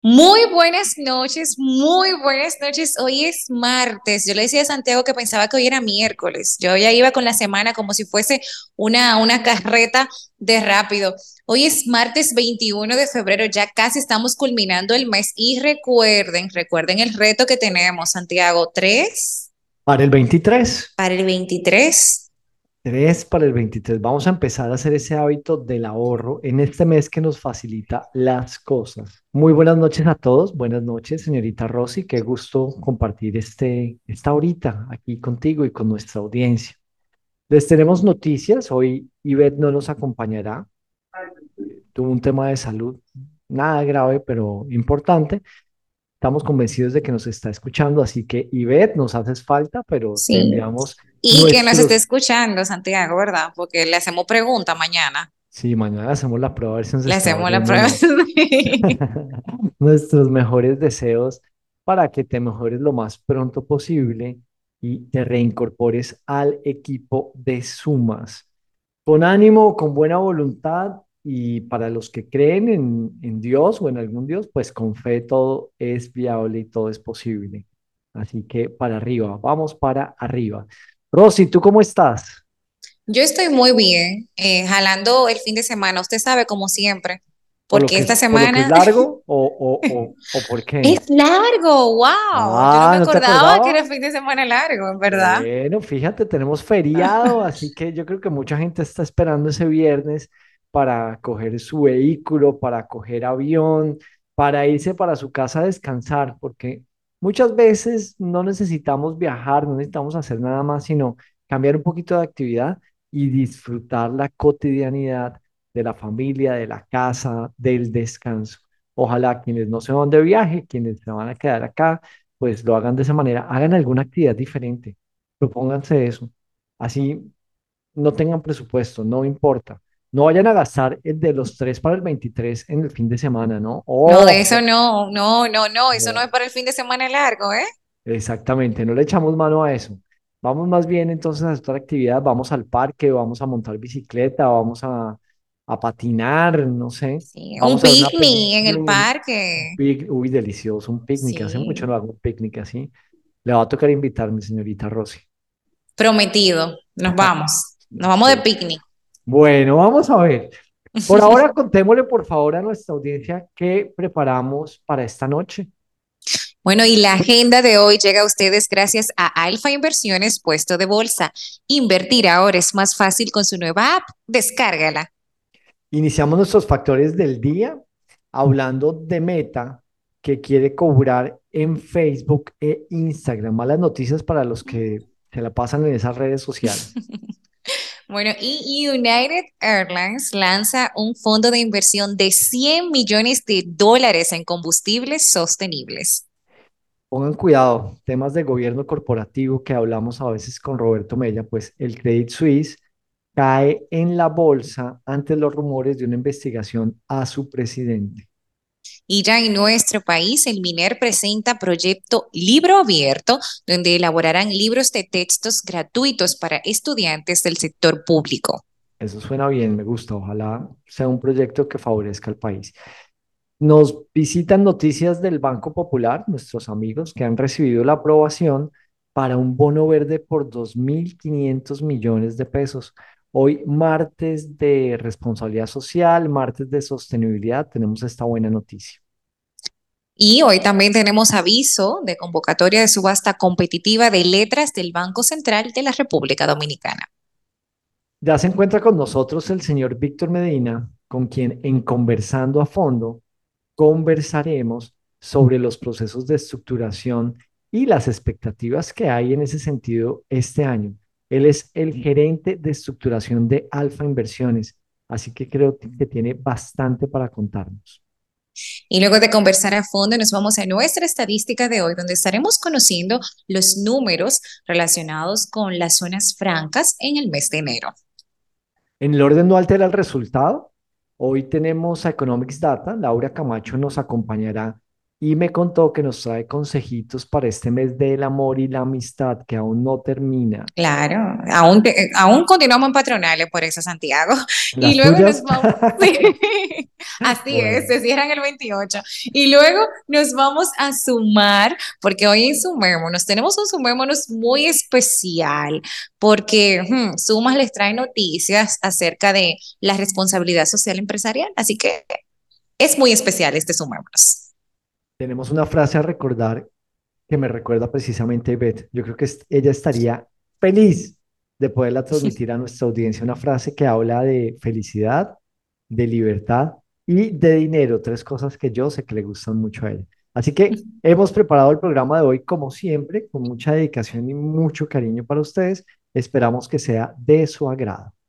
Muy buenas noches, muy buenas noches. Hoy es martes. Yo le decía a Santiago que pensaba que hoy era miércoles. Yo ya iba con la semana como si fuese una carreta de rápido. Hoy es martes 21 de febrero, ya casi estamos culminando el mes y recuerden el reto que tenemos, Santiago, 3 Para el 23, para el 23. 3 para el 23, vamos a empezar a hacer ese hábito del ahorro en este mes que nos facilita las cosas. Muy buenas noches a todos, buenas noches, señorita Rosy, qué gusto compartir esta horita aquí contigo y con nuestra audiencia. Les tenemos noticias, hoy Ivette no nos acompañará, tuvo un tema de salud, nada grave, pero importante. Estamos convencidos de que nos está escuchando, así que Ivette, nos haces falta, pero te Sí. enviamos Y que nos esté nuestros. escuchando, Santiago, ¿verdad? Porque le hacemos pregunta mañana. Sí, mañana hacemos la prueba a ver si nos Le está hacemos la oyendo o prueba. no. Nuestros mejores deseos para que te mejores lo más pronto posible y te reincorpores al equipo de Sumas. Con ánimo, con buena voluntad y para los que creen en Dios o en algún Dios, pues con fe todo es viable y todo es posible. Así que para arriba, vamos para arriba. Rosy, ¿tú cómo estás? Yo estoy muy bien, jalando el fin de semana, usted sabe, como siempre, porque esta Por lo que es semana largo o por qué? es largo, wow. Yo no me Ah, ¿no te acordaba que era acordabas? fin de semana largo, en verdad. Bueno, fíjate, tenemos feriado, así que yo creo que mucha gente está esperando ese viernes para coger su vehículo, para coger avión, para irse para su casa a descansar, porque muchas veces no necesitamos viajar, no necesitamos hacer nada más, sino cambiar un poquito de actividad y disfrutar la cotidianidad de la familia, de la casa, del descanso. Ojalá quienes no se van de viaje, quienes se van a quedar acá, pues lo hagan de esa manera, hagan alguna actividad diferente, propónganse eso. Así no tengan presupuesto, no importa. No vayan a gastar el de los 3 para el 23 en el fin de semana, ¿no? No, de eso Ojo, no, no, no, no, eso no es no, para el fin de semana largo, ¿eh? exactamente, no le echamos mano a eso. Vamos más bien entonces a otra actividad, vamos al parque, vamos a montar bicicleta, vamos a patinar, no sé, Sí, un vamos a ver una picnic en el película, parque. uy, delicioso, un picnic, hace mucho Sí, no hago un picnic así. Le va a tocar invitarme, señorita Rosy. prometido. Nos vamos de Sí. picnic. Bueno, vamos a ver. Por ahora, contémosle por favor a nuestra audiencia qué preparamos para esta noche. Bueno, y la agenda de hoy llega a ustedes gracias a Alfa Inversiones Puesto de Bolsa. Invertir ahora es más fácil con su nueva app. Descárgala. Iniciamos nuestros factores del día hablando de Meta, que quiere cobrar en Facebook e Instagram. Malas noticias para los que se la pasan en esas redes sociales. Bueno, y United Airlines lanza un fondo de inversión de 100 millones de dólares en combustibles sostenibles. Pongan cuidado, temas de gobierno corporativo que hablamos a veces con Roberto Mella, pues el Credit Suisse cae en la bolsa ante los rumores de una investigación a su presidente. Y ya en nuestro país, el MINER presenta proyecto Libro Abierto, donde elaborarán libros de textos gratuitos para estudiantes del sector público. Eso suena bien, me gusta. Ojalá sea un proyecto que favorezca al país. Nos visitan noticias del Banco Popular, nuestros amigos que han recibido la aprobación para un bono verde por 2.500 millones de pesos. Hoy, martes de responsabilidad social, martes de sostenibilidad, tenemos esta buena noticia. Y hoy también tenemos aviso de convocatoria de subasta competitiva de letras del Banco Central de la República Dominicana. Ya se encuentra con nosotros el señor Víctor Medina, con quien en Conversando a Fondo conversaremos sobre los procesos de estructuración y las expectativas que hay en ese sentido este año. Él es el gerente de estructuración de Alfa Inversiones, así que creo que tiene bastante para contarnos. Y luego de conversar a fondo, nos vamos a nuestra estadística de hoy, donde estaremos conociendo los números relacionados con las zonas francas en el mes de enero. En el orden no altera el resultado. Hoy tenemos a Economics Data. Laura Camacho nos acompañará y me contó que nos trae consejitos para este mes del amor y la amistad que aún no termina. Claro, aún continuamos en patronales por eso, Santiago. Y ¿Las luego nos tuyas? vamos, sí, así es, Bueno, se cierran el 28. Y luego nos vamos a sumar, porque hoy en Sumémonos tenemos un Sumémonos muy especial, porque Sumas les trae noticias acerca de la responsabilidad social empresarial. Así que es muy especial este Sumémonos. tenemos una frase a recordar que me recuerda precisamente a Ivette. Yo creo que ella estaría feliz de poderla transmitir a nuestra audiencia. Una frase que habla de felicidad, de libertad y de dinero, tres cosas que yo sé que le gustan mucho a ella. Así que hemos preparado el programa de hoy, como siempre, con mucha dedicación y mucho cariño para ustedes. Esperamos que sea de su agrado.